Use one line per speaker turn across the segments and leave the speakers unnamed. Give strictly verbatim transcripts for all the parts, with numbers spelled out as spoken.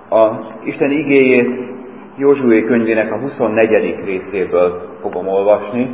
Az Isten igéjét Józsué könyvének a huszonnegyedik részéből fogom olvasni.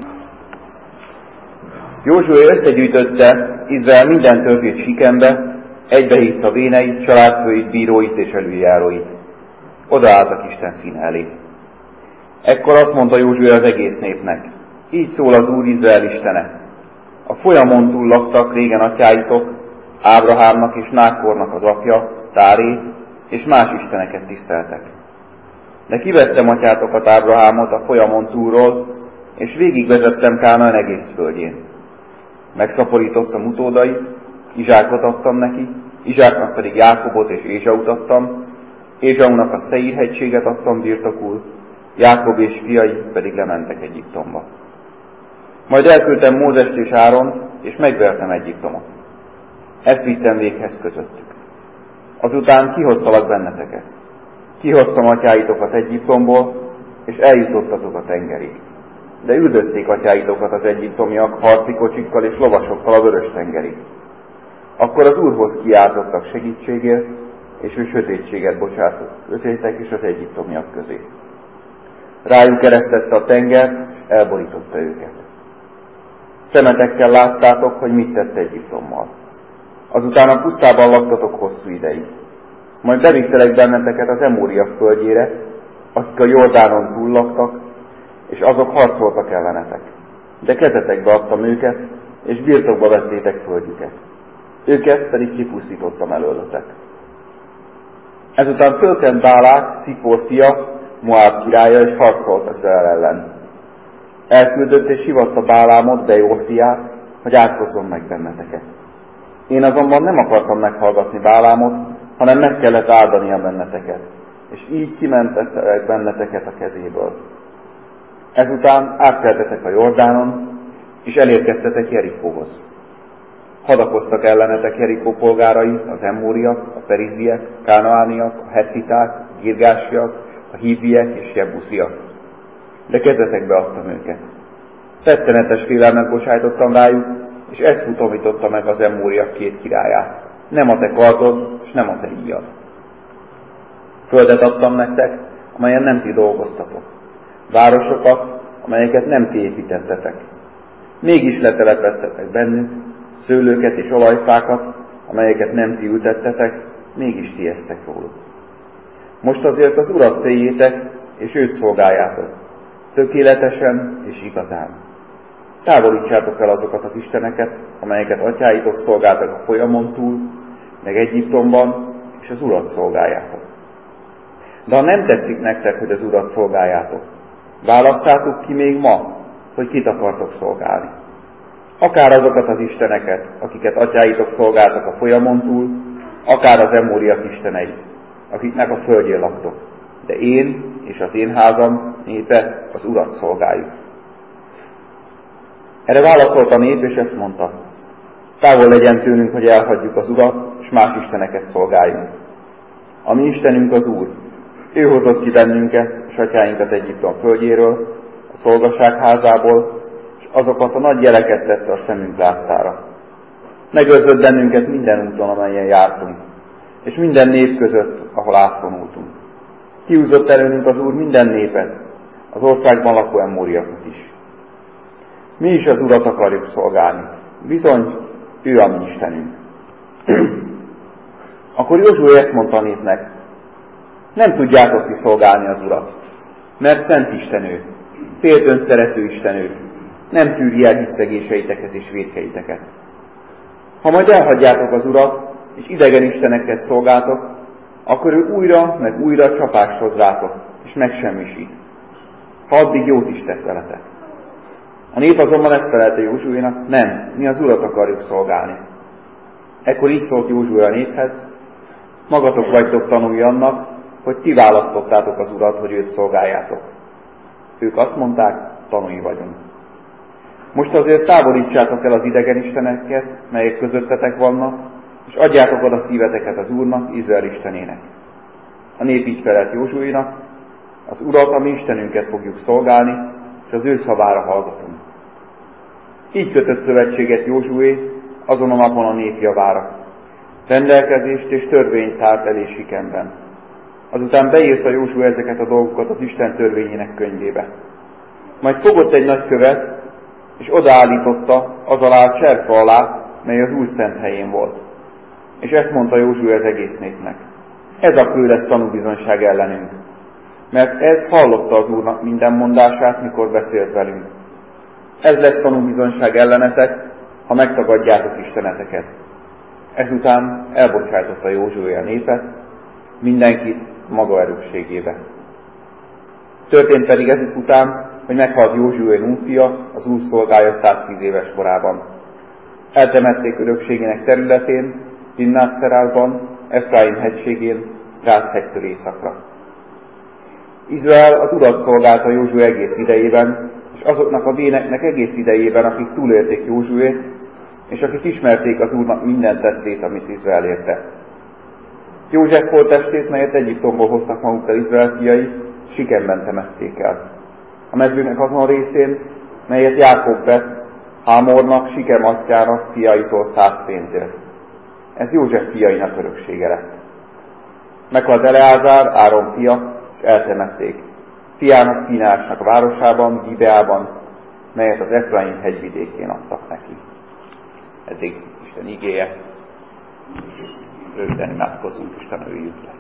Józsué összegyűjtötte Izrael minden törzsét Sikembe, egybehívta véneit, családfőit, bíróit és előjáróit. Odaálltak Isten színe elé. Ekkor azt mondta Józsué az egész népnek: így szól az Úr, Izrael istene. A folyamon túl laktak régen atyáitok, Ábrahámnak és Nákornak az apja, Táré, és más isteneket tiszteltek. De kivettem atyátokat, Ábrahámot a folyamon túlról, és végigvezettem Kánaán egész földjén. Megszaporítottam utódait, Izsákot adtam neki, Izsáknak pedig Jákobot és Ézsaut adtam, Ézsaunak a Szeír hegységet adtam birtokul, Jákob és fiai pedig lementek Egyiptomba. Majd elküldtem Mózest és Áront, és megvertem Egyiptomot. Ezt vittem véghez közöttük. Azután kihoztalak benneteket. Kihoztam atyáitokat Egyiptomból, és eljutottatok a tengerig. De üldözték atyáitokat az egyiptomiak harci kocsikkal és lovasokkal a vörös tengerig. Akkor az Úrhoz kiáltottak segítségért, és ő sötétséget bocsátott közétek és az egyiptomiak közé. Rájuk keresztette a tenger, és elborította őket. Szemetekkel láttátok, hogy mit tett Egyiptommal. Azután a pusztában laktatok hosszú ideig. Majd bevittelek benneteket az Emóriak földjére, akik a Jordánon túl laktak, és azok harcoltak ellenetek. De kezetekbe adtam őket, és birtokba vettétek földjüket. Őket pedig kipusztítottam előletek. Ezután fölkent Bálák, Szipor fia, Moáb királya, és harcolt Izrael ellen. Elküldött és hívatta Bálámot, Bejór fiát, hogy átkozzon meg benneteket. Én azonban nem akartam meghallgatni Bálámot, hanem meg kellett áldania benneteket, és így kimentettek benneteket a kezéből. Ezután átkeltetek a Jordánon, és elérkeztetek Jerikóhoz. Hadakoztak ellenetek Jerikó polgárai, az Emóriak, a Periziek, Kánaániak, a Hettiták, a Girgásiak, a Híviek és Jebusziak. De kezetekbe adtam őket. Tettenetes félelmet bocsájtottam rájuk, és ezt futamította meg az Emóriak két királyát. Nem a te kardod, és nem a te íjad. Földet adtam nektek, amelyen nem ti dolgoztatok. Városokat, amelyeket nem ti építettetek. Mégis letelepedtetek bennük, szőlőket és olajfákat, amelyeket nem ti ültettetek, mégis ti esztek róluk. Most azért az Urat féljétek, és őt szolgáljátok, tökéletesen és igazán. Távolítsátok el azokat az isteneket, amelyeket atyáitok szolgáltak a folyamon túl, meg Egyiptomban, és az Urat szolgáljátok. De ha nem tetszik nektek, hogy az Urat szolgáljátok, választátok ki még ma, hogy kit akartok szolgálni. Akár azokat az isteneket, akiket atyáitok szolgáltak a folyamon túl, akár az Emóriak isteneit, akiknek a földjén laktok. De én és az én házam népe az Urat szolgáljuk. Erre válaszolt a nép, és ezt mondta: távol legyen tőlünk, hogy elhagyjuk az Urat, és más isteneket szolgáljunk. A mi Istenünk az Úr. Ő hozott ki bennünket és atyáinkat Egyiptom földjéről, a szolgaság házából, és azokat a nagy jeleket tette a szemünk láttára. Megőrzött bennünket minden úton, amelyen jártunk, és minden nép között, ahol átvonultunk. Kihúzott előnünk az Úr minden népet, az országban lakó Emóriakot is. Mi is az Urat akarjuk szolgálni. Bizony, ő a mi Istenünk. Akkor Józsué ezt mondta a népnek: nem tudjátok ti szolgálni az Urat, mert szent Isten ő, féltőn szerető Isten ő, nem tűri el hiszegéseiteket és vétkeiteket. Ha majd elhagyjátok az Urat, és idegen isteneket szolgáltok, akkor ő újra meg újra csapást hoz rátok, és megsemmisít, ha addig jót is tett veletek. A nép azonban ezt felelte Józsuénak: nem, mi az Urat akarjuk szolgálni. Ekkor így szólt Józsué a néphez: magatok vagytok tanulni annak, hogy ti választottátok az Urat, hogy őt szolgáljátok. Ők azt mondták: tanúi vagyunk. Most azért távolítsátok el az idegen isteneket, melyek közöttetek vannak, és adjátok oda szíveteket az Úrnak, Izrael Istenének. A nép így felelt Józsuénak: az Urat, a mi Istenünket fogjuk szolgálni, és az ő szavára hallgatunk. Így kötött szövetséget Józsué azon a napon a nép javára. Rendelkezést és törvényt tárt elé Sikemben. Azután beírta Józsué ezeket a dolgokat az Isten törvényének könyvébe. Majd fogott egy nagy követ, és odaállította az alá a cserpa alá, mely az új szent helyén volt. És ezt mondta Józsué az egész népnek. Ez a kő lesz tanúbizonyság ellenünk, mert ez hallotta az Úrnak minden mondását, mikor beszélt velünk. Ez lesz tanúbizonyság ellenetek, ha megtagadjátok isteneteket. Ezután elbocsájtotta Józsué a népet, mindenkit maga erősségébe. Történt pedig ezek után, hogy meghalt Józsué Núnfia, az úr szolgája száztíz éves korában. Eltemették örökségének területén, Timnát-Szerálban, Efraim hegységén, Rász hegytől északra. Izrael az Urat szolgálta Józsué egész idejében, és azoknak a véneknek egész idejében, akik túlélték Józsuét, és akik ismerték az Úrnak minden tettét, amit Izrael érte. József holttestét, melyet Egyiptomból hoztak magukkal Izrael fiai, Sikemben temették el. A mezőnek azon részén, melyet Jákob vett, Hámornak, Sikem atyjának fiaitól száz pénzért. Ez József fiainak öröksége lett. Meghalt Eleázár, Áron fia, és eltemették. Fiának, Finásnak a városában, Gibeában, melyet az Efraim hegyvidékén adtak neki. Eddig Isten igéje. Röviden imádkozzunk, Isten öljük le.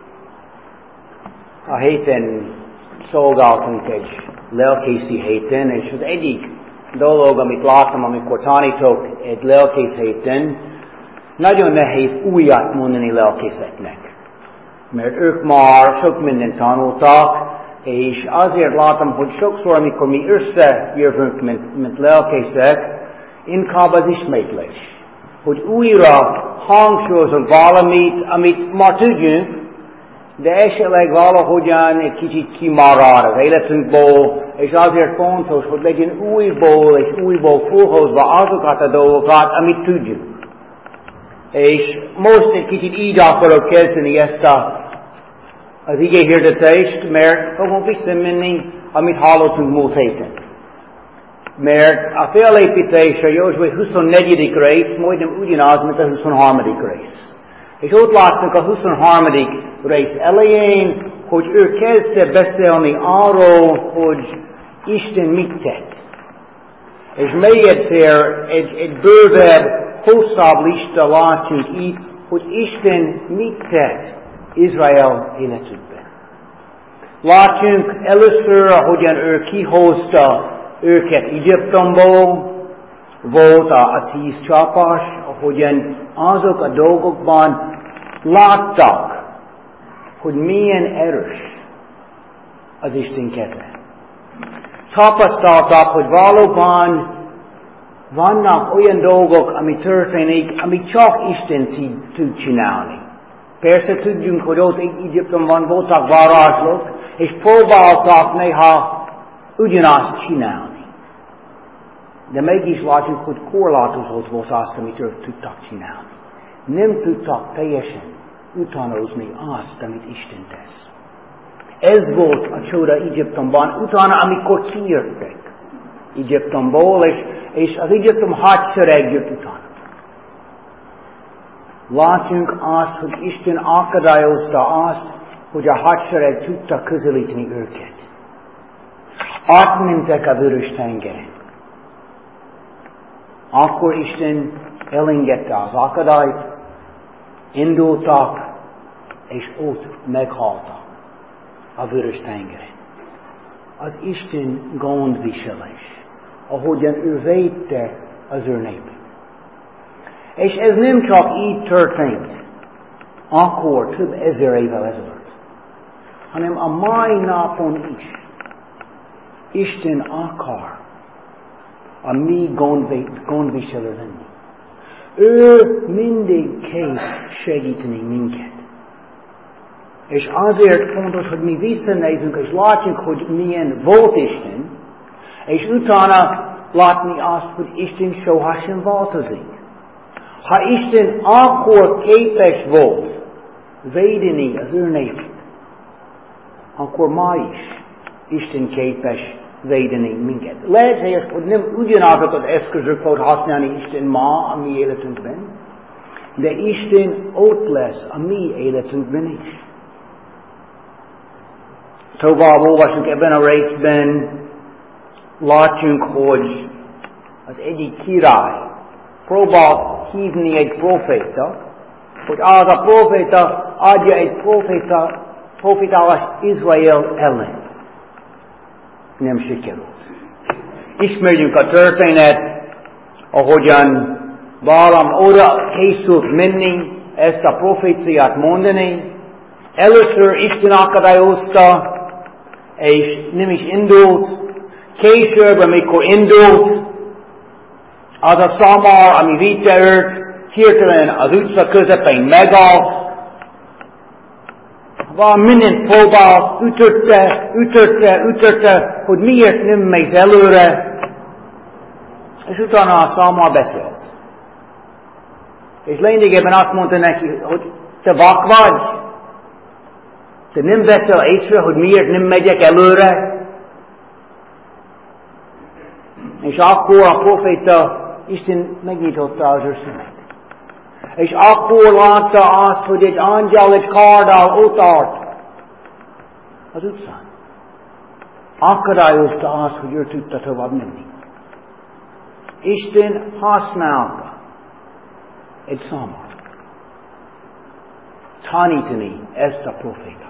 A héten szolgáltunk egy lelkészi héten, és az egyik dolog, amit láttam, amikor tanítok egy lelkész héten, nagyon nehéz újat mondani lelkészeknek. Mert ők már sok mindent tanultak, és azért látom, hogy sokszor, amikor mi összejövünk, mint, mint lelkészek, inkább az ismétlés. Hogy újra hangsúlyozunk valamit, amit már tudjunk, de esetleg valahogyan egy kicsit kimarad az életünkból, és azért fontos, hogy legyen újból és újból fölhozva azokat a dolgokat, amit tudjuk. És most egy kicsit így akarok kezdeni ezt a, az igéhirdetést, mert fogunk visszamenni, amit hallottunk múlt héten. Mert a felépítés a Józsué huszonnegyedik rész majdnem ugyanaz, mint a huszonharmadik rész. És ott láttuk a huszonharmadik rész elején, hogy ő kezdte beszélni arról, hogy Isten mit tett. És még egyszer egy, egy bővebb, hosszabb lista látunk itt, hogy Isten mit tett Izrael életükben. Látjuk először, ahogyan ő kihozta őket Egyiptomból, volt a, a tíz csapás, ahogyan azok a dolgokban láttak, hogy milyen erős az Isten keze. Tapasztaltak, hogy valóban vannak olyan dolgok, ami történik, amit csak Isten tud csinálni. Persze tudjunk, hogy ott Egyiptomban voltak varázslók, és próbáltak néha ugyanazt csinálni. De mégis látjuk, hogy korlátozott volt azt, amit ők tudtak csinálni. Nem tudtak teljesen utánozni azt, amit Isten tesz. Ez volt a csoda Egyiptomban, utána, amikor kijöttek Egyiptomból, és, és az Egyiptom hadsereg jött utána. Látjuk azt, hogy Isten akadályozta azt, hogy a hadsereg tudta közelíteni őket. Átmentek a vörös tengeren. Akkor Isten elengedte az akadályt, indultak, és ott meghaltak a vörös tengeren. Az Isten gondviselés, ahogyan ő védte az ő népét. És ez nem csak így történt, akkor több ezer évvel ezelőtt, hanem a mai napon is Isten akar a mi gondviselő lenni. Ő mindig kész segíteni minket. És azért fontos, hogy mi visszanézünk, és látjuk, hogy milyen volt Isten, és utána látni azt, hogy Isten sohasem változik. Ha Isten akkor képes volt védeni az ő népét, akkor ma is Isten képes védeni minket. Lehet, hogy nem ugyanazokat az eszközök fog használni Isten ma a mi életünkben, de Isten ott lesz a mi életünkben is. tovább olvasunk ebben a részben, látjunk, hogy az egyik király próbál hívni egy proféta, hogy az a proféta adja egy proféta, profétálást Izrael ellen. Nem sikerült. Ismerjük a történet, ahogyan Balaam oda készült menni, ezt a proféciát mondani. Először Isten akadályozta, és nem is indult. Később, amikor indult, az a szamár, ami vitte őt, hirtelen az utca közepén megállt. Van mindent próbál, ütötte, ütötte, ütötte, hogy miért nem megy előre. És utána a szamár beszélt. És lényegében azt mondta neki, hogy te vak vagy. Te nem veszel észre, hogy miért nem megyek előre. És akkor a proféta, Isten megnyitotta az ő szemét. És akkor látta azt, hogy egy angyal egy kárdal ott állt az utcán. Akadályozta azt, hogy ő tudta tovább menni. Isten használta egy szamart tanítani ezt a profétát.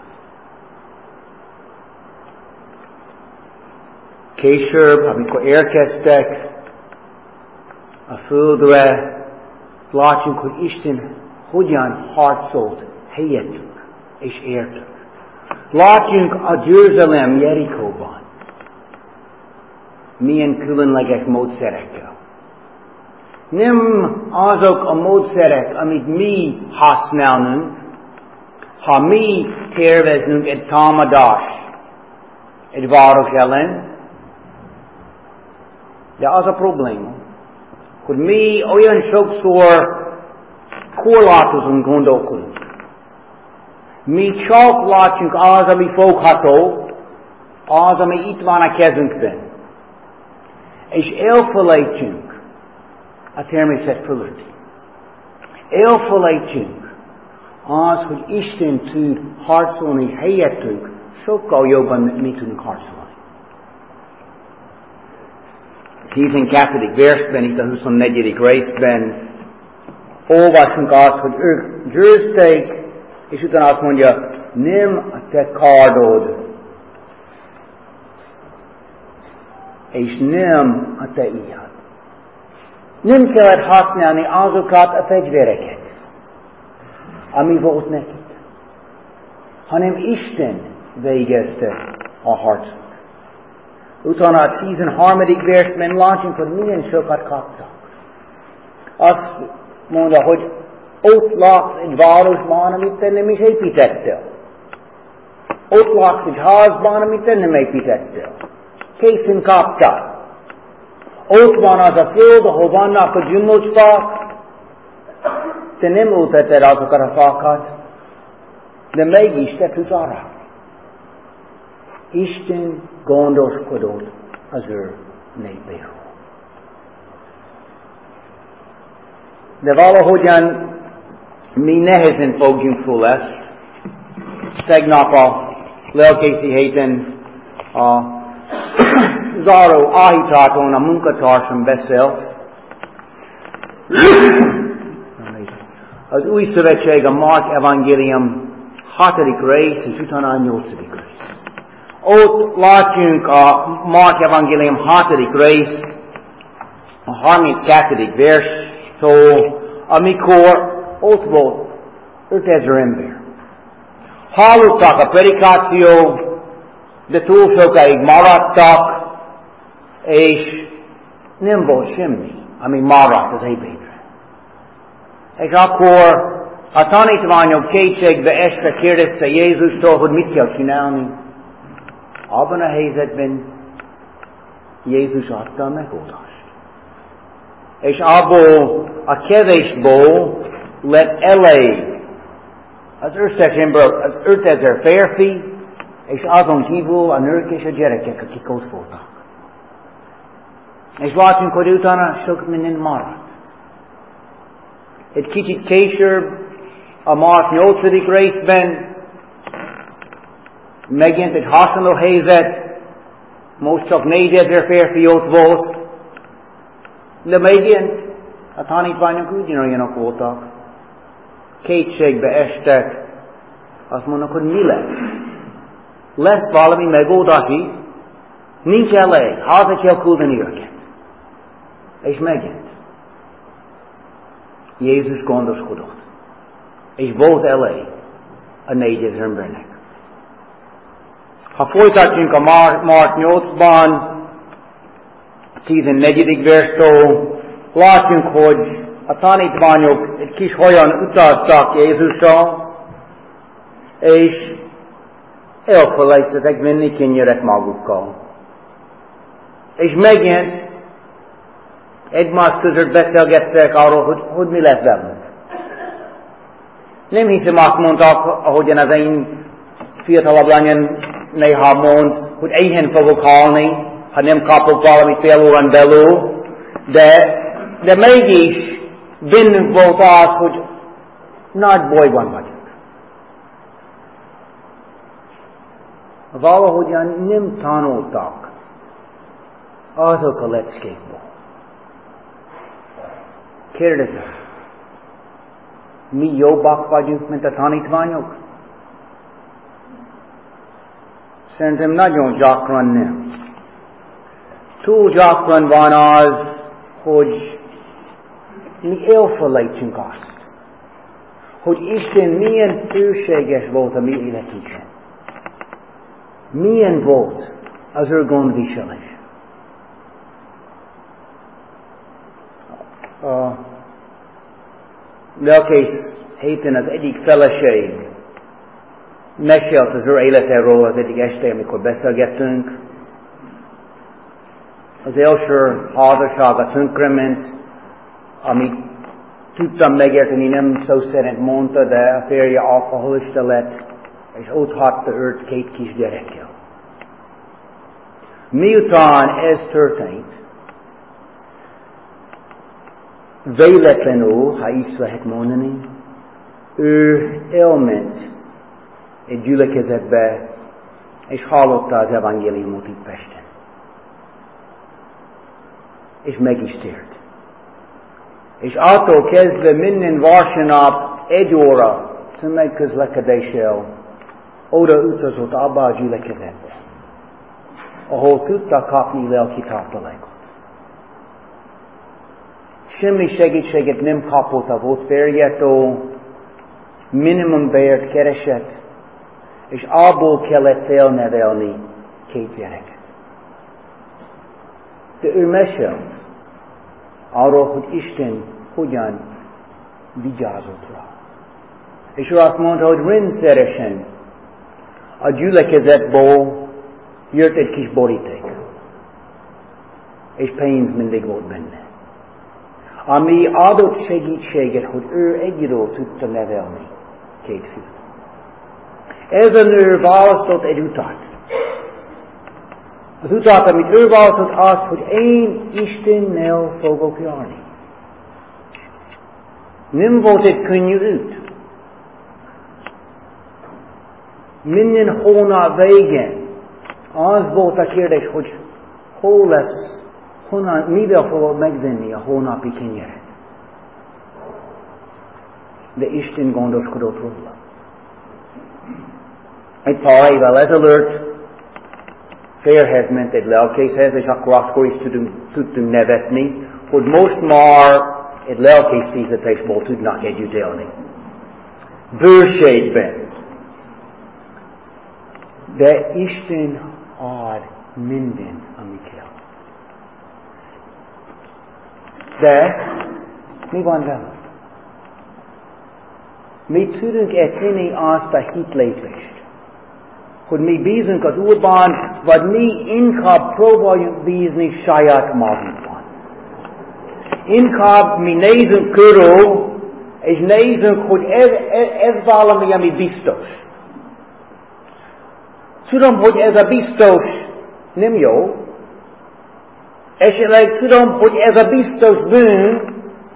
Később, amikor érkeztek a földre, látjuk, hogy Isten hogyan harcolt helyettünk és értünk. Látjunk a győzelem Jerikóban. Milyen különleges módszerekkel. Nem azok a módszerek, amit mi használunk, ha mi tervezünk egy támadást egy város ellen, de az a probléma, hogy mi olyan sokszor korlátozunk, gondolkodunk. Mi csak látjuk az, ami fogható, az, ami itt van a kezünkben. És elfelejtünk a természet fölött. Elfelejtünk az, hogy Isten tud harcolni helyettünk, sokkal jobban mi tudunk harcolni. tizenkettedik versben, itt a huszonnegyedik részben olvasunk azt, hogy ők győzték, és utána azt mondja, nem a te kárdod, és nem a te íjad. Nem kellett használni azokat a fegyvereket, ami volt nekik, hanem Isten végezte a harcot. Utána a tizenharmadik versben látjuk, hogy milyen sokat kaptak. Azt mondja, hogy ott laksz egy városban, amit te nem is építettél. Ott laksz egy házban, amit te nem építettél. Készen kaptál. Ott van az a föld, ahol vannak a gyümölcsfák. Te nem ülteted azokat a fákat, de mégis te tudsz arra. Isten gondoskodott az ő népéről. De valahogyan mi nehezen fogjunk föl ezt. Tegnap a lelkészi héten a záró áhítáton a munkatársam beszélt. Az új szövetség a Márk evangélium hatodik rész, és utána a nyolcadik rész. Ott látjunk a Márk evangélium hatodik rész, a harminckettedik verstől, amikor ott volt ötezer ember. Hallottak a predikáció, de túl sokáig maradtak, és nem volt semmi, ami maradt az ebédre. És akkor a tanítványok kétségbe esve kérdezte Jézustól, hogy mit kell csinálni. Abban a helyzetben Jézus adta a megoldást. És abból a kevésból lett elég az összes ember, az ötezer férfi, és azon kívül a nők és a gyerekek, akik ott voltak. És látunk, hogy utána sok minden maradt. Egy kicsit később, a Márk nyolcadik részben, Megint egy hasonló helyzet, most csak négyezer férfi ott volt, de megint a tanítványok ugyanolyanok voltak. Kétségbe estek, azt mondnak, hogy mi lesz? Lesz valami megoldási, nincs elég, haza kell küldeni őket. És megint Jézus gondoskodott, és volt elég a négyezer embernek. Ha folytatjunk a Márk nyolcban, a tizennegyedik verstől, látjunk, hogy a tanítványok egy kis hajón utaztak Jézussal, és elfelejtettek vinni kenyeret magukkal. És megint egymás között beszélgettek arról, hogy, hogy mi lesz velünk. Nem hiszem azt mondták, ahogyan az én fiatalabb lányom néha mond, hogy éhen fogok halni, ha nem kapok valamit fél órán belül, de, de mégis bennünk volt az, hogy nagy bajban vagyunk. Valahogyan nem tanultak azok a leckékból. Kérdezem, mi jobbak vagyunk, mint a tanítványok? Szerintem nagyon gyakran nem. Túl gyakran van az, hogy mi elfelejtjünk azt, hogy Isten milyen bőséges volt a mi életünkben. Milyen volt az ő gondviselés. A lelkész héten az egyik feleség mesélt az ő életéről az egyik este, amikor beszélgettünk. Az első házassága tönkrement, amit tudtam megérteni, nem szó szerint mondta, de a férje alkoholista lett, és ott hagyta őt két kis gyerekkel. Miután ez történt, véletlenül, ha így lehet mondani, ő elment egy gyülekezetbe, és hallotta az evangéliumot itt Pesten. És meg is tért. És attól kezdve minden vasárnap egy óra tömegközlekedéssel oda utazott abba a gyülekezetbe, ahol tudta kapni lelki tartalékot. Semmi segítséget nem kapott a volt férjétől, minimum bért keresett, és abból kellett felnevelni két gyereket. De ő mesélt arról, hogy Isten hogyan vigyázott rá. És ő azt mondta, hogy rendszeresen a gyülekezetből jött egy kis boríték. És pénz mindig volt benne. Ami adott segítséget, hogy ő egyedül tudta nevelni két fiút. Ez a nő választott egy utat. Az utat, amit ő választott, az, hogy én Istennel fogok járni. Nem volt egy könnyű út. Minden hónap végén az volt a kérdés, hogy hol lesz, honnan, mivel fogok megvenni a hónapi kenyeret. De Isten gondoskodott róla. Egy pár évvel ezelőtt férhez ment egy lelkészhez, és akkor akkor is tudtunk, tudtunk nevetni, hogy most már egy lelkész fizetésból tudnak együtt élni. Bőségben. De Isten ad mindent, ami kell. De mi van velünk? Mi tudunk-e tenni azt a hitlépést, hogy mi bízunk az Úrban, vagy mi inkább próbáljuk bízni saját magunkban. Inkább mi nézünk körül, és nézünk, hogy ez, ez, ez valami, ami biztos. Tudom, hogy ez a biztos nem jó. Esetleg tudom, hogy ez a biztos bűn,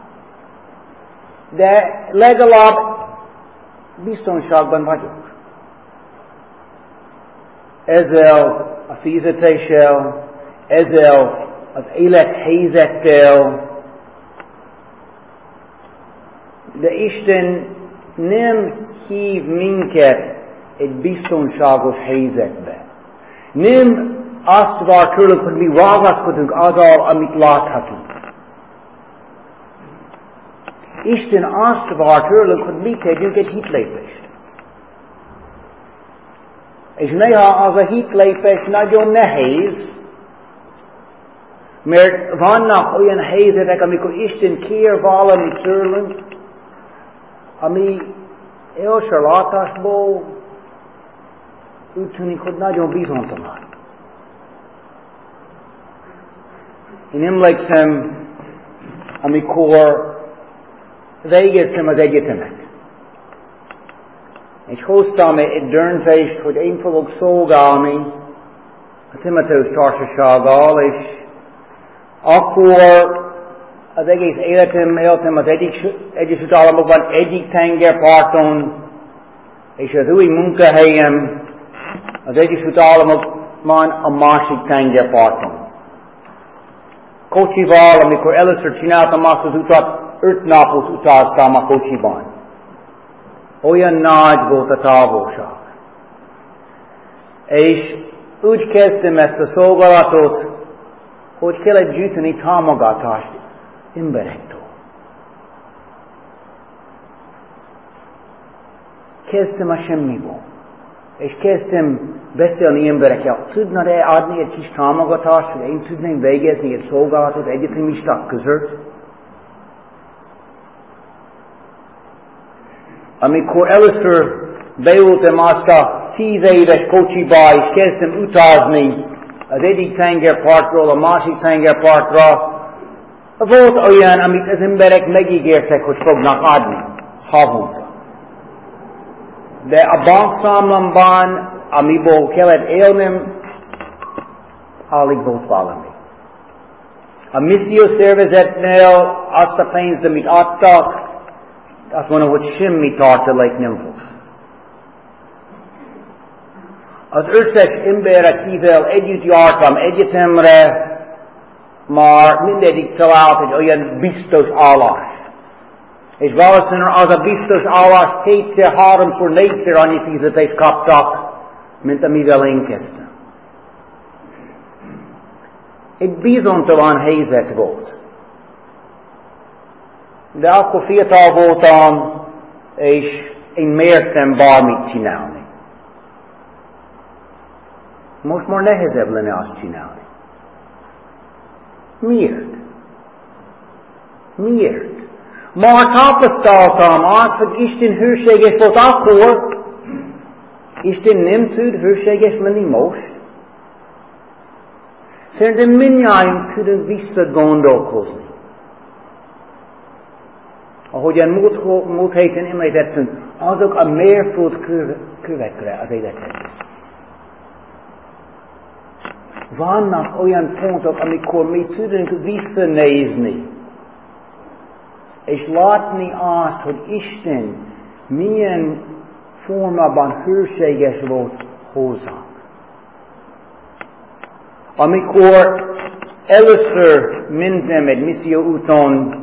de legalább biztonságban vagyok. ezzel a fizetéssel, ezzel az élethelyzettel, de Isten nem hív minket egy biztonságos helyzetbe. Nem azt vár tőlünk, hogy mi ragaszkodunk azzal, amit láthatunk. Isten azt vár tőlünk, hogy mi tegyünk egy hitlépést. És néha az a hitlépés nagyon nehéz, mert vannak olyan helyzetek, amikor Isten kér valamit tőlünk, ami első látásból úgy tűnik, hogy nagyon bizonytalan. Én emlékszem, amikor végeztem az egyetemet, és hoztam egy döntést, hogy én fogok szolgálni a Timoteus társasággal, és akkor az egész életem éltem az Egyesült Államokban egyik tengerparton, és az új munkahelyem az Egyesült Államokban a másik tengerparton. Kocsival, amikor először csináltam azt az utat, öt napot utaztam a kocsiban. Olyan nagy volt a távolság. És úgy kezdtem ezt a szolgálatot, hogy kellett gyűjteni támogatást emberektől. Kezdtem a semmiból. És kezdtem beszélni emberekkel. Tudna-e adni egy kis támogatást, hogy én tudnám végezni egy szolgálatot egyetemisták között? Amikor először beültem azt a tíz éves kocsiba, és kezdtem utazni az egyik tengerpartról a másik tengerpartra, volt olyan, amit az emberek megígértek, hogy fognak adni havonta. De a bankszámlamban, amiből kellett élnem, alig volt valami. A missziószervezetnél azt a pénzt, amit adtak, azt mondom, hogy semmi tartalék nem volt. Az összes ember, akivel együtt jártam egyetemre, már mindegyik talált egy olyan biztos állás. És valószínűleg az a biztos állás kétszer, háromszor, négyszer annyi fizetést kaptak, mint amivel én kezdtem. Egy bizonytalan helyzet volt. De akkor fiatal voltam, és én mertem bármit csinálni. Most már nehezebb lenne azt csinálni. Miért? Miért? Már tapasztaltam azt, hogy Isten hűséges volt akkor, Isten nem tud hűséges lenni most. Szerintem mindnyáján tudunk visszagondolkozni. Ahogyan múlt, múlt héten említettünk, azok a mérföldkövekre az életedben. Vannak olyan pontok, amikor mi tudunk visszanézni, és látni azt, hogy Isten milyen formában hűséges volt hozzánk. Amikor először mentem egy misszió úton,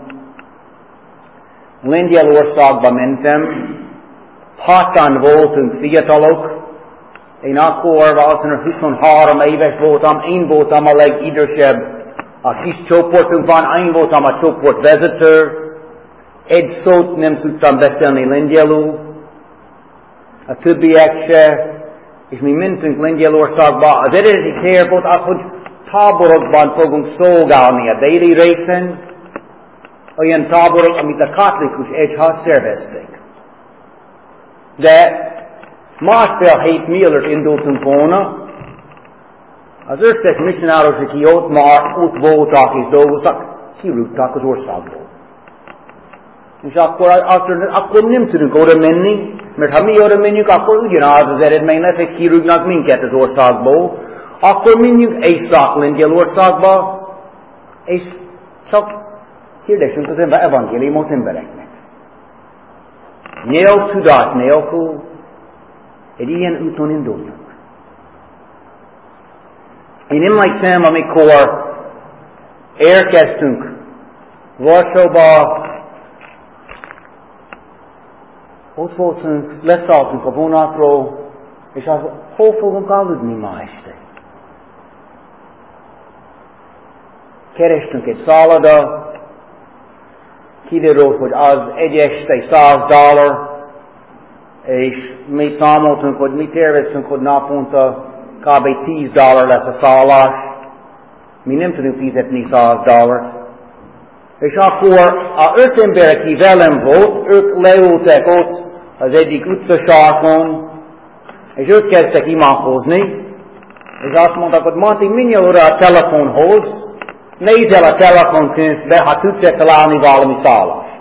Lengyelországba mentem, hatan voltunk fiatalok, én akkor valószínűleg huszonhárom éves voltam, én voltam a legidősebb a kis csoportunkban, én voltam a csoport vezető, egy szót nem tudtam beszélni lengyelül, a többiek se, és mi mentünk Lengyelországba. Az eredeti terv volt az, hogy táborokban fogunk szolgálni a déli részen, olyan táborok, amit a katolikus egyház szervezték. De másfél hét mielőtt indultunk volna, az összes misszionárok, akik ott már ott voltak és dolgoztak, kirúgták az országból. És akkor, akkor, akkor nem tudunk oda menni, mert ha mi oda menjünk, akkor ugyanaz az eredmény lesz, hogy kirúgnak minket az országból. Akkor menjünk Észak-Lengyelországba, és csak hirdessünk az evangéliumot embereknek. Nyelv tudás nélkül egy ilyen úton induljunk. Én emlékszem, amikor érkeztünk Varsóba, ott voltunk, leszálltunk a vonatról, és az, hol fogunk aludni ma este? Kerestünk egy szálloda, kiderült, hogy az egy este száz dollár, és mi számoltunk, hogy mi terveztünk, hogy naponta kb. tíz dollár lesz a szállás. Mi nem tudunk fizetni száz dollárt. És akkor a öt ember, aki velem volt, ők leültek ott az egyik utcasarkon, és ők kezdtek imádkozni, és azt mondták, hogy Monty, menj oda a telefonhoz, nézz el a telefonkönyvbe, ha tudsz találni valami szállást.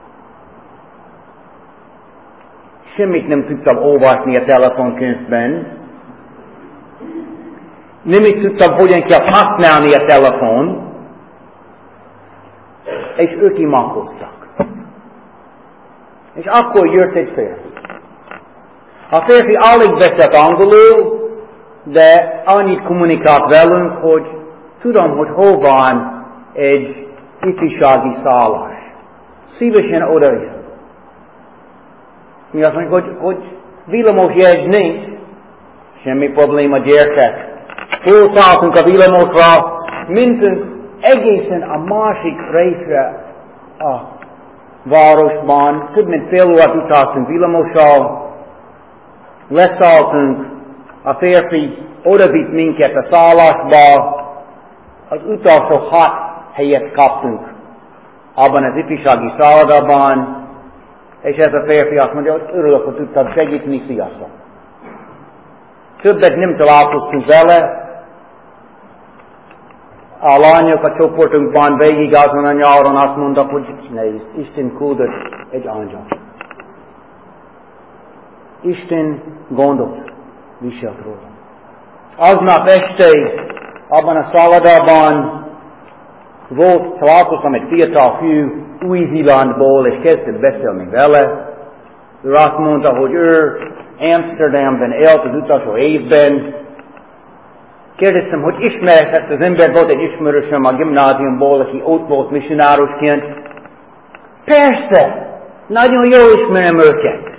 Semmit nem tudtam olvasni a telefonkönyvben. Nem is tudtam, hogyan kell használni a telefon. És ők imádkoztak. És akkor jött egy férfi. A férfi alig beszélt angolul, de annyit kommunikált velünk, hogy tudom, hogy hol van egy ifjúsági szállás. Szívesen oda jön. Mi azt mondjuk, hogy, hogy villamos jegy nincs. Semmi probléma, gyertek. Fölszálltunk a villamosra, mentünk egészen a másik részre a városban. Több mint fél órát utaztunk villamossal. Leszálltunk, a férfi odavitt minket a szállásba. Az utolsó hat helyet kaptunk abban az ifjúsági szállodában, és ez a férfi azt mondja, hogy örülök, hogy tudtam segíteni, sziasztok. Többet nem találkoztunk vele. A lányok a csoportunkban végig azon a nyáron azt mondtak, hogy nézd, Isten küldött egy angyal. Isten gondot viselt róla. Aznap este abban a szállodában volt, találkoztam egy fiatal fiú Új-Zélandból, és kezdtem beszélni vele. Ő azt mondta, hogy ő Amsterdamben élt az utolsó évben. Kérdeztem, hogy ismered ezt az ember, volt egy ismerősöm a gimnáziumból, aki ott volt missionárusként. Persze, nagyon jól ismerem őket.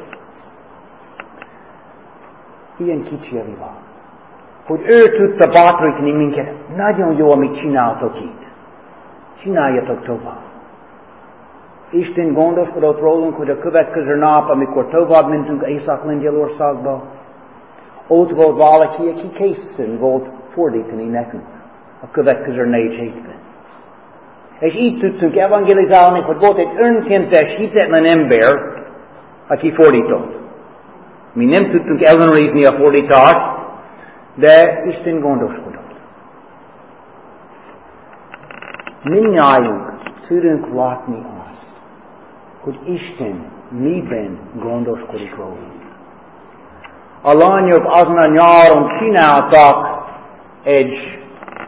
Ilyen kicsi van, hogy ő tudta bátorítani minket. Nagyon jó, amit csináltok itt. Csináljatok tovább. Isten gondoskodott rólunk, hogy a következő nap, amikor tovább mentünk Észak-Lengyelországba, ott volt valaki, aki készen volt fordítani nekünk a következő négy hétben. És így tudtunk evangelizálni, hogy volt egy önkéntes, hitetlen ember, aki fordított. Mi nem tudtunk ellenőrizni a fordítást, de Isten gondoskodott. Mindnyájunk tudunk látni azt, hogy Isten miben gondoskodik rólunk. A lányok azon a nyáron csináltak egy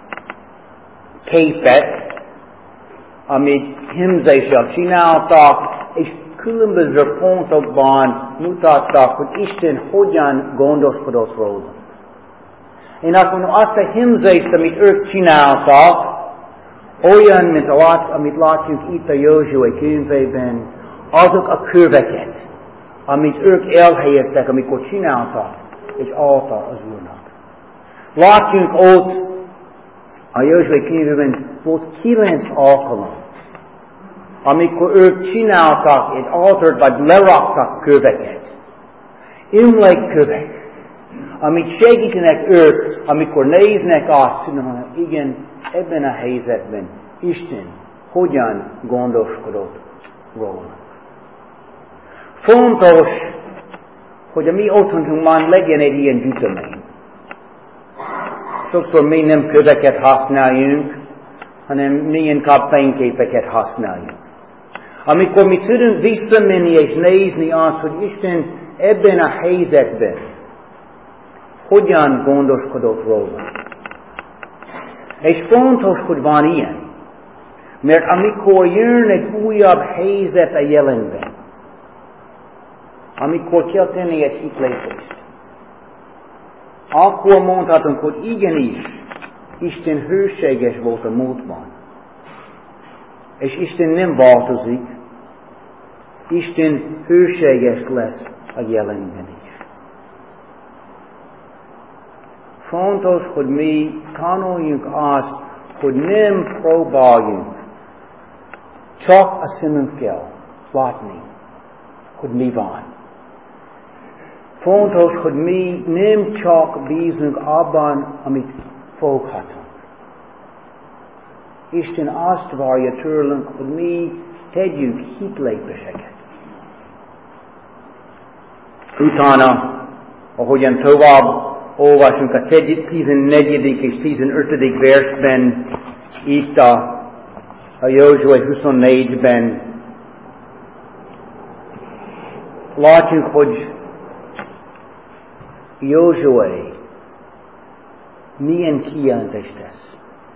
képet, amit himzéssel csináltak, és különböző pontokban mutattak, hogy Isten hogyan gondoskodott rólunk. Én azt mondom, azt a himzést, amit ők csináltak, olyan, mint a lát, amit látjuk itt a Józsué könyvében, azok a köveket, amit ők elhelyeztek, amikor csináltak, és altar az Úrnak. Látjunk ott, a Józsué könyvében volt kilenc alkalom, amikor ők csináltak egy altart, vagy leraktak köveket. Emlékkövek, amit segítenek ők, amikor néznek azt, tudom, igen, ebben a helyzetben Isten hogyan gondoskodott rólunk. Fontos, hogy a mi otthonunkban legyen egy ilyen gyűjtemény. Sokszor mi nem köveket használjunk, hanem mi inkább fényképeket használjunk. Amikor mi tudunk visszamenni és nézni azt, hogy Isten ebben a helyzetben hogyan gondoskodott róla. És fontos, hogy van ilyen. Mert amikor jön egy újabb helyzet a jelenben, amikor kell tenni egy hitlépést, akkor mondhatunk, hogy igenis, Isten hőséges volt a múltban. És Isten nem változik. Isten hőséges lesz a jelenben is. Fontos, hogy mi tanuljunk azt, hogy nem próbáljunk csak a szemünkkel látni, hogy mi van. Fontos, hogy mi nem csak bízunk abban, amit foghatunk. Isten azt várja tőlünk, hogy mi tegyünk hitlépéseket. Utána, ahogyan tovább olvasunk a tizennegyedik és tizenötödik versben, itt a, a Józsué huszonnégyben, látjuk, hogy Józsué milyen kijelentést tesz.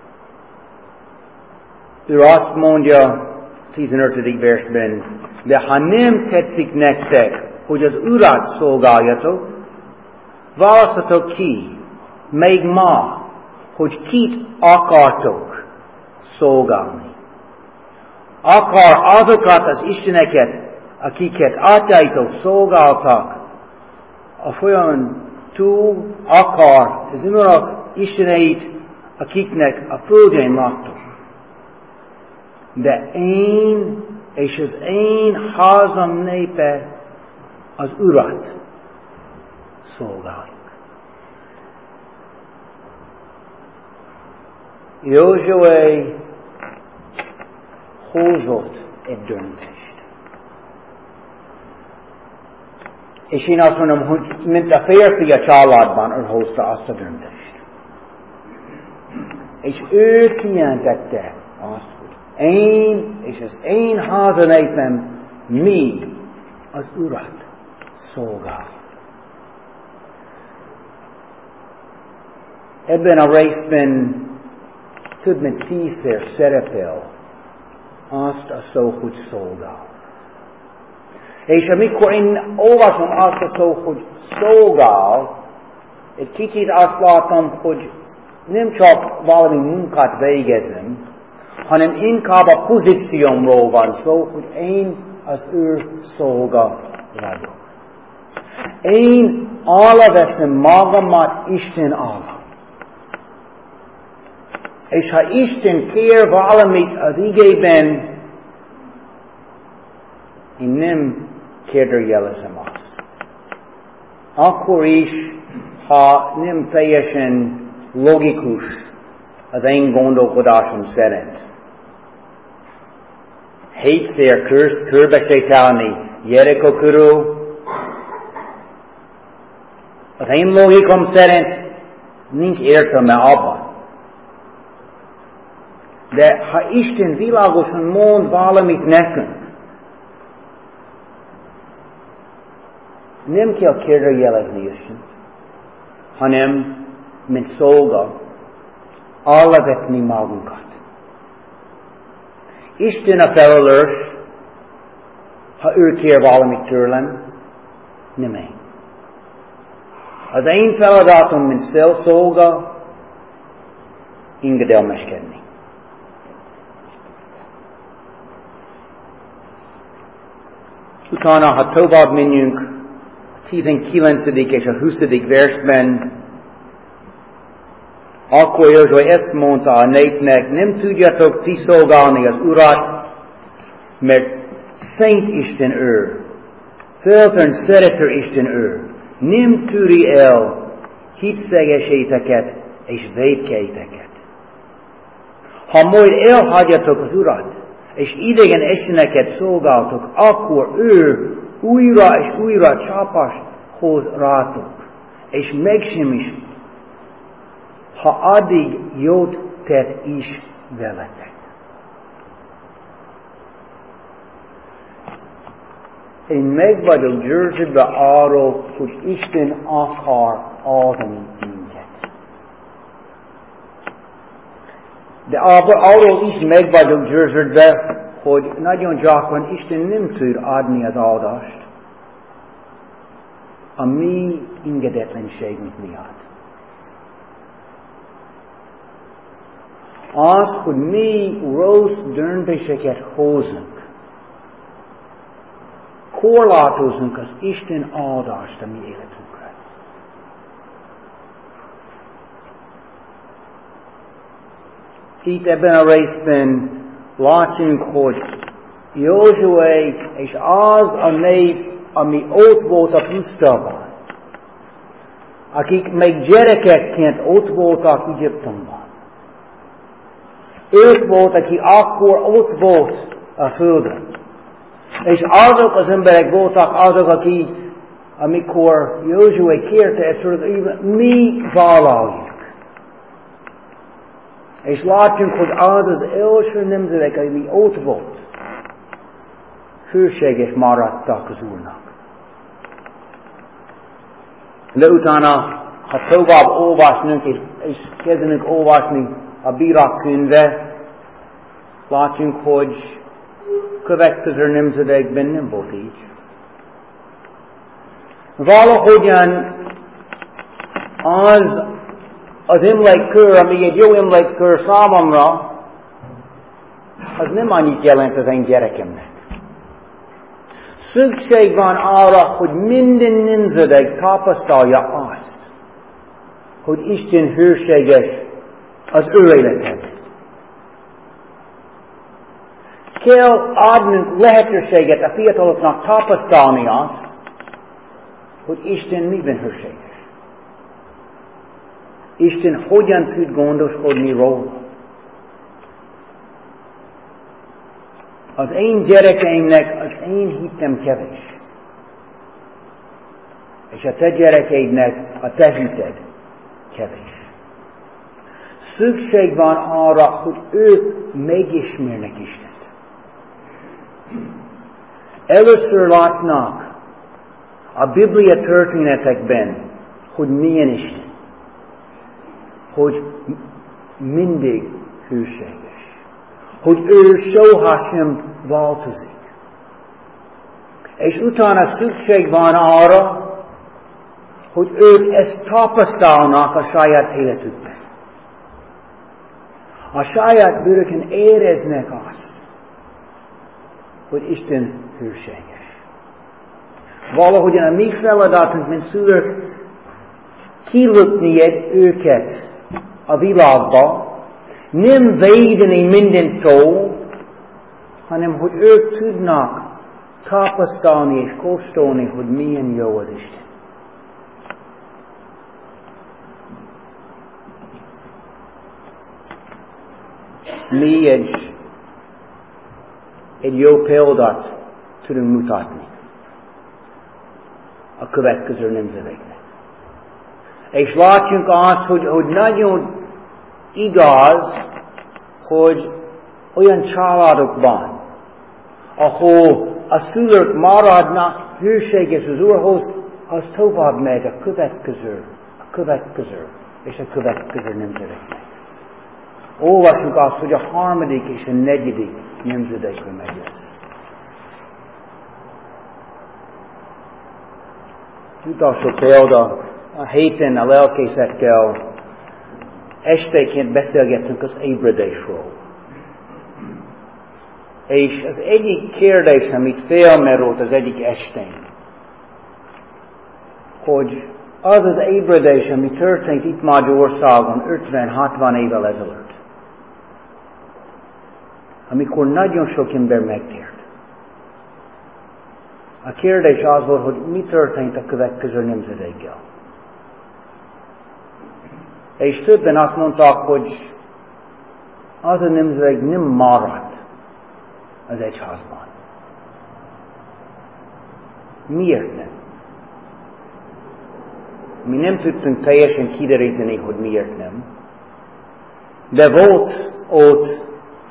Ő azt mondja tizenötödik versben, de ha nem tetszik nektek, hogy az Urat szolgáljatok, választatok ki, még ma, hogy kit akartok szolgálni. Akar azokat az isteneket, akiket atyáitok szolgáltak, a folyamon túl akar az Urak isteneit, akiknek a földjén laktok. De én és az én házam népe az Urat szolgáljuk. Józsué hozott egy döntést. És én azt mondom, hogy mint a férfi a családban, ő hozta azt a döntést. És ő kijelentette azt, hogy én és az én házanépem mi az Urat szolgáljuk. Ebben a részben több mint tízszer szerepel azt a szó, hogy szolgál. És amikor én olvasom azt a szó, hogy szolgál, egy kicsit azt látom, hogy nem csak valami munkát végezem, hanem inkább a pozíciómról van szó, hogy én az ő szolga vagyok. Én alaveszem magamat Isten alá. És ha Isten kér valamit az igében, én nem kérdőjelezem azt. Akkor is, ha nem teljesen logikus az én gondolkodásom szerint. Hétszer kör, körbesétálni Jerikó körül, az én logikom szerint nincs értelme abban. De ha Isten világosan mond valamit nekünk, nem kell kérdőjelezni Istent, hanem mint szolga, alávetni magunkat. Isten a felelős, ha ő kér valamit tőlem, nem én. Az én feladatom, mint szolga, engedelmeskedni. Utána, ha tovább menjünk, a tizenkilencedik és a huszadik versben, akkor Józsué ezt mondta a népnek, nem tudjátok ti szolgálni az Urat, mert szent Isten ő, feltön szerető Isten ő, nem tűri el hitszegeséteket és vétkeiteket. Ha majd elhagyjatok az Urat, és idegen isteneket szolgáltok, akkor ő újra és újra csapást hoz rátok, és megsemmisít, ha addig jót tett is veletek. Én meg vagyok győződve arról, hogy Isten akar áldani minket. De arról is meg vagyok győződve, hogy nagyon gyakran Isten nem tud adni az áldást a mi engedetlenségünk miatt. az, hogy mi rossz döntéseket hozunk. Korlátozunk az Isten áldást a mi életünkre. Itt ebben a részben látjuk, hogy Józsué és az a nép, ami ott volt a pusztában, akik még gyerekekként ott voltak Egyiptomban. Ők volt, aki akkor ott volt a földön. És azok az emberek voltak azok, akik, amikor Józsué kérte ezt, hogy mi vállaljuk. És látjuk, hogy az az első nemzedék, ami ott volt, hűséges maradtak az Úrnak. De utána, ha tovább olvasnunk, és, és kezdenünk olvasni a Bírák könyve, látjuk, hogy következő nemzedékben nem volt így. Valahogyan az az emlékkör, ami egy jó emlékkör számomra, az nem annyit jelent az én gyerekemnek. Szükség van arra, hogy minden nemzedék tapasztalja azt, hogy Isten hűséges az ő életed. Kell adnunk lehetőséget a fiataloknak tapasztalni azt, hogy Isten miben hűséges. Isten hogyan tud gondoskodni róla. Az én gyerekeimnek az én hittem kevés. És a te gyerekeidnek a te hited kevés. Szükség van arra, hogy ők megismernek Istent. Először látnak a Biblia történetekben, hogy milyen Isten. Hogy mindig hűséges. Hogy ő soha sem változik. És utána szükség van arra, hogy ők ezt tapasztalnak a saját életükben. A saját bőröken éreznek azt, hogy Isten hűséges. Valahogyan a mi feladatunk, mint szülők, kilöpni őket a világba, nem védeni mindentől, hanem hogy ők tudnak tapasztalni és kóstolni, hogy milyen jó az Isten. Mi egy, egy jó példát tudunk mutatni a következő nemzedéknek. És látjuk azt, hogy, hogy nagyon igaz, hogy olyan családokban, ahol a szülők maradnak hűséges az Úrhoz, az tovább megy a következő, a következő és a következő nemzedéknek. Olvasjuk azt, hogy a harmadik és a negyedik nemzedékre megy lesz. Utolsó példa, a héten a lelkészekkel estéként beszélgettünk az ébredésről. És az egyik kérdés, amit felmerült az egyik estén, hogy az az ébredés, ami történt itt Magyarországon ötven-hatvan évvel ezelőtt, amikor nagyon sok ember megtért. A kérdés az volt, hogy mi történt a következő nemzedékkel. És többen azt mondták, hogy az a nemzedék nem maradt az egyházban. Miért nem? Mi nem tudtunk teljesen kideríteni, hogy miért nem. De volt ott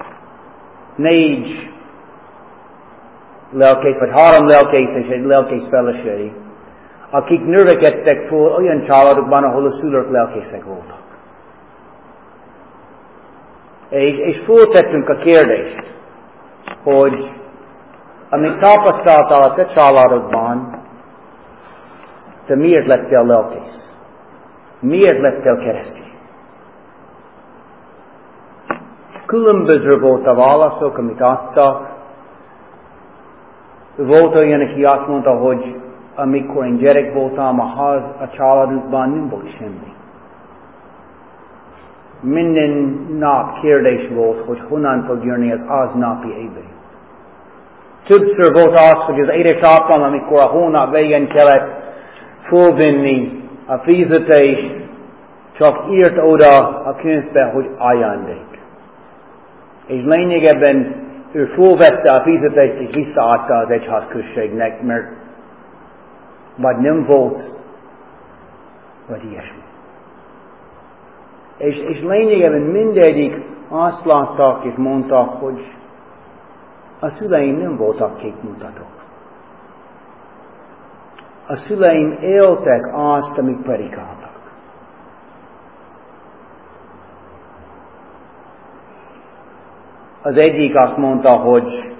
négy lelkész, vagy három lelkész és egy lelkész feleség, akik növekedtek fel olyan családokban, ahol a szülők lelkészek voltak. És, és föltettünk a kérdést, hogy amit tapasztaltál a te családokban, te miért lettél lelkész? Miért lettél keresztény? különböző volt a válaszok, amit adtak. Volt olyan, aki azt mondta, hogy amikor én gyerek voltam, a ház, a családunkban nem volt semmi. Minden nap kérdés volt, hogy honnan fog jönni az aznapi éve. Többször volt az, hogy az édesapám, amikor a hónap végén kellett fölvenni a fizetést, csak írt oda a könyvbe, hogy ajándék. És lényegében ő fölvette a fizetést és visszaadta az egyházközségnek, mert vagy nem volt, vagy ilyesmi. És, és lényegében mindegyik azt látták és mondták, hogy a szüleim nem voltak képmutatók. A szüleim éltek azt, amit predikáltak. Az egyik azt mondta, hogy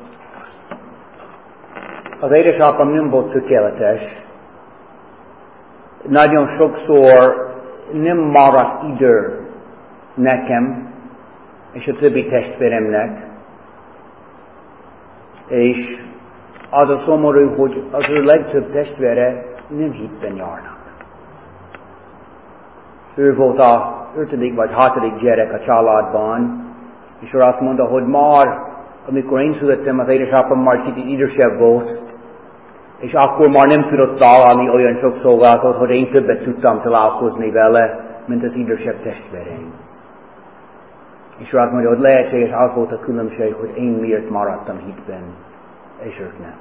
az édesapám nem volt tökéletes. Nagyon sokszor nem maradt idő nekem és a többi testvéremnek. És az a szomorú, hogy az ő legtöbb testvére nem hitben járnak. Ő volt a ötödik vagy hatodik gyerek a családban, és ő azt mondta, hogy már, amikor én születtem, az édesapám már kicsit idősebb volt, és akkor már nem tudott vállalni olyan sok szolgálatot, hogy én többet tudtam találkozni vele, mint az idősebb testvéreim. És ő azt mondja, hogy lehetséges, az volt a különbség, hogy én miért maradtam hitben, és ők nem.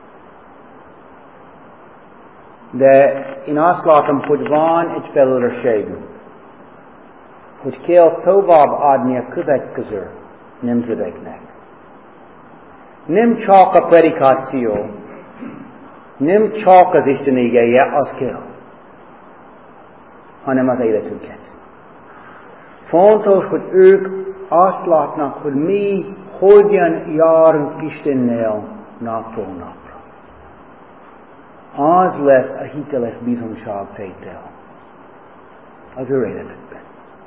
De én azt látom, hogy van egy felelősségünk, hogy kell tovább adni a következő nemzedéknek. Nem csak a predikáció, nem csak az Isten igéje, az kell, hanem az életünket. Fontos, hogy ők azt látnak, hogy mi hogyan járunk Istennel napról napra. Az lesz a hiteles bizonyságtétel az ő életükben.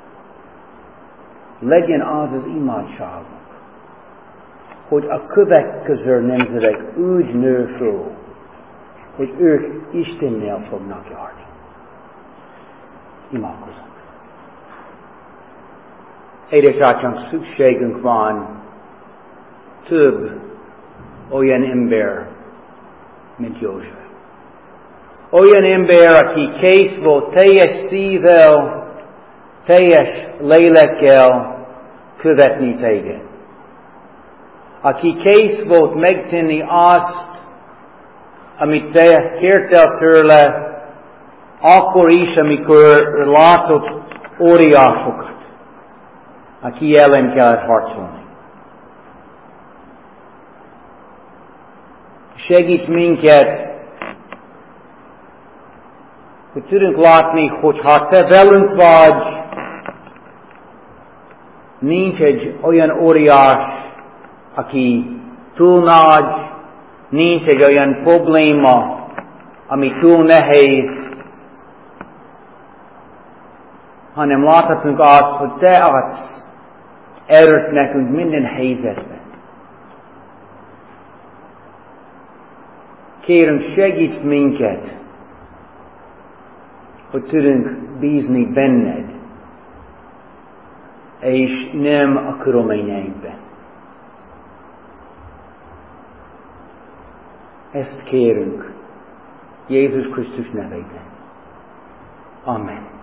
Legyen az az imádságunk, hogy a következő nemzedék úgy nő föl, hogy ők Istennel fognak járni. Imádkozunk. Édesatám, szükségünk van több olyan ember, mint József. Olyan ember, aki kész volt teljes szívvel, teljes lélekkel követni téged. Aki kész volt megtenni azt, amit te kértél tőle, akkor is, amikor látott óriásokat, aki ellen kellett harcolni. Segít minket, hogy tudunk látni, hogy ha te velünk vagy, nincs egy olyan óriás, aki túl nagy, nincs egy olyan probléma, ami túl nehéz, hanem láthatunk azt, hogy te adsz erőt nekünk minden helyzetben. Kérünk, segíts minket, hogy tudunk bízni benned, és nem a körülményeinkben. Ezt kérünk Jézus Krisztus nevében. Amen.